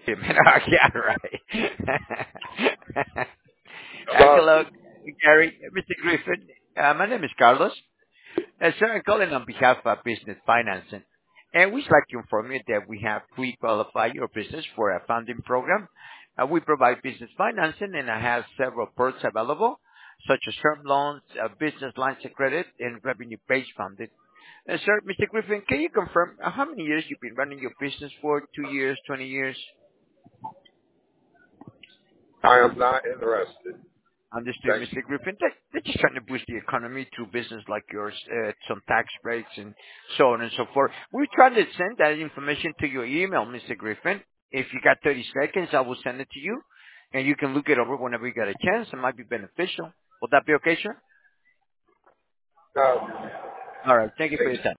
Yeah, right. Hello. Hello, Gary, Mr. Griffin. My name is Carlos. Sir, I'm calling on behalf of Business Financing. And we'd like to inform you that we have pre-qualified your business for a funding program. We provide business financing and I have several perks available, such as term loans, business lines of credit, and revenue-based funding. Sir, Mr. Griffin, can you confirm how many years you've been running your business for? 2 years, 20 years? I am not interested. Understood, Thank Mr. you. Griffin. They're just trying to boost the economy through business like yours, some tax breaks and so on and so forth. We're trying to send that information to your email, Mr. Griffin. If you got 30 seconds, I will send it to you, and you can look it over whenever you get a chance. It might be beneficial. Will that be okay, sir? No. All right. Thank you for your time.